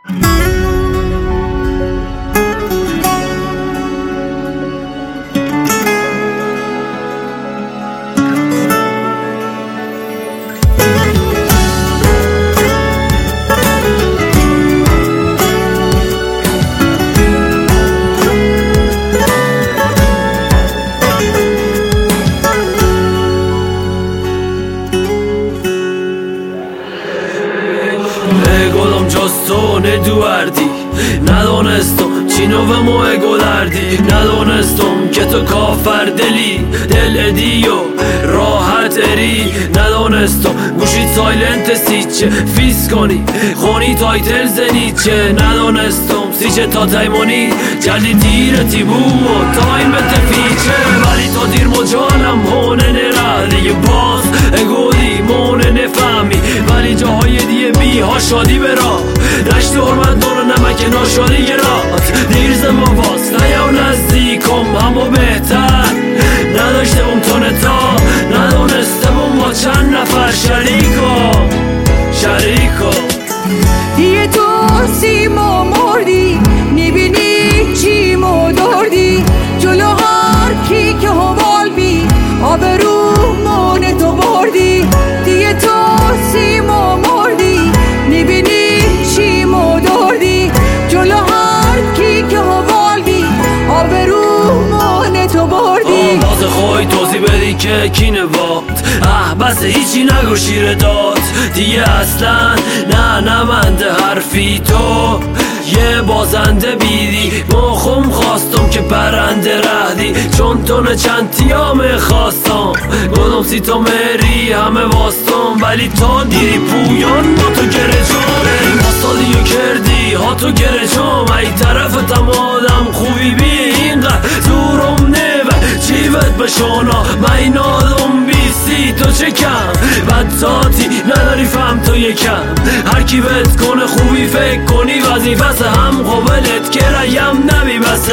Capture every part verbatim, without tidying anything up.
گلم جستونه دوردی ندانستم چی نوه موه گلردی ندانستم که تو کافر دلی دل ادی و راحت اری ندانستم گوشی سایلنت سیچه فیس کنی خونی تایتل زنیچه ندانستم سیچه تا تایمونی جلی دیرتی بو و تایم تفیچه ولی تا دیر مجالم هونه نره دیگه باز اگودی مونه نفهمی ولی جاهای دیگه بی ها شادی برا رشت حرمت دور نمک ناشادی گرات دیر زمان باز نیا نزدیکم همو بهتر نداشته اون تونه تا ندانسته بوم با چند نفر شریکا شریکا دیگه تو سیما مردی میبینی چی مدردی جلو هر کی که حوال بی آبرو مونه تو بردی دیگه تو سیما مردی میبینی چی مدردی جلو هر کی که حوال بی آبرو مونه تو بردی باز خوی توضیح بدی که کی نباد اه بس هیچی نگو شیر داد دیگه اصلا نه نمنده حرفی تو یه بازنده بیدی مخم خواستم که برنده رهدی چون تو نه چند تیامه خواستم گلم سی تا مری همه واستم ولی تا دیری پویان با تو گره جانه ما سالیو کردی ها تو گره جام ای طرف تم آدم خوبی بی اینقدر زورم نوه چیوت بشونا من آدم بیستی تو چه کم بدتاتی نداری فهم تو یکم هر کی بهت کنه خوبی فکر کنی وظیفه هم قبلت که یم نبی بست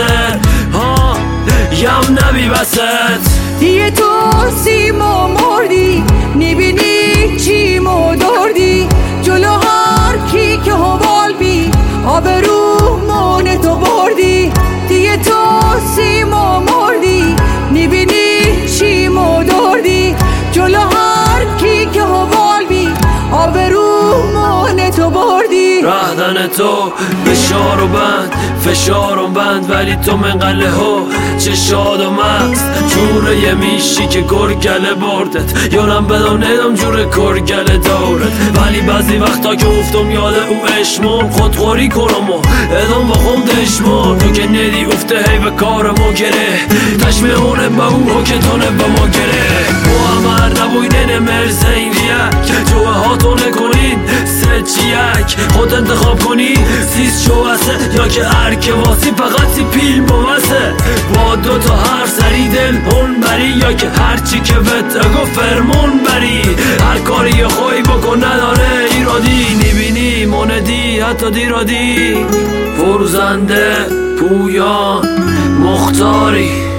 ها یم نبی بست دیگه تو سیما مردی میبینی چی مدردی جلو هر کی که حوال بی آبرو مونه تو بردی دیگه تو سیما مردی میبینی چی مدردی جلو هر کی که حوال بی آبرو مونه تو بردی رهدن تو فشار و بند فشارم بند ولی تو منقله ها چه شاد و مست جوره یه میشی که گرگله بردت یانم بدم ندم جوره کرگله دورت ولی بعضی وقتا که افتم یاد او اشمون خودخوری کنم و ادام با خم دشمون تو که ندی افته هی به کارمو گره تشمهونه با او که تونه با ما گره با همر نبوینه مرزین ریک جوه هاتو نکنین سه چیک خود انتخاب کنی سیز شوسه یا که ارک واسی فقط سی پیل بوسه با دو تا هر سری دل اون بری یا که هر چی که بهت اگو فرمون بری هر کاری خوی بکن نداره ایرادی نبینی موندی حتی دیرادی فروزنده پویان مختاری